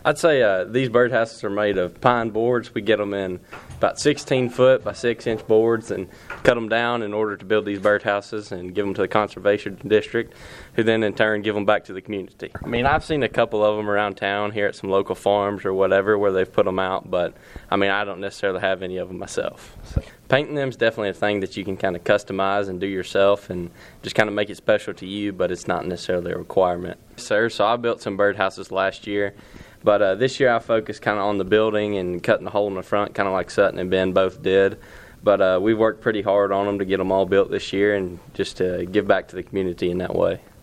I'd say these birdhouses are made of pine boards. We get them in about 16 foot by 6-inch boards and cut them down in order to build these birdhouses and give them to the conservation district, who then in turn give them back to the community. I mean, I've seen a couple of them around town here at some local farms or whatever where they've put them out, but I mean, I don't necessarily have any of them myself. So, painting them is definitely a thing that you can kind of customize and do yourself and just kind of make it special to you, but it's not necessarily a requirement. Sir, so I built some birdhouses last year. But this year I focused kind of on the building and cutting the hole in the front, kind of like Sutton and Ben both did. But we worked pretty hard on them to get them all built this year and just to give back to the community in that way.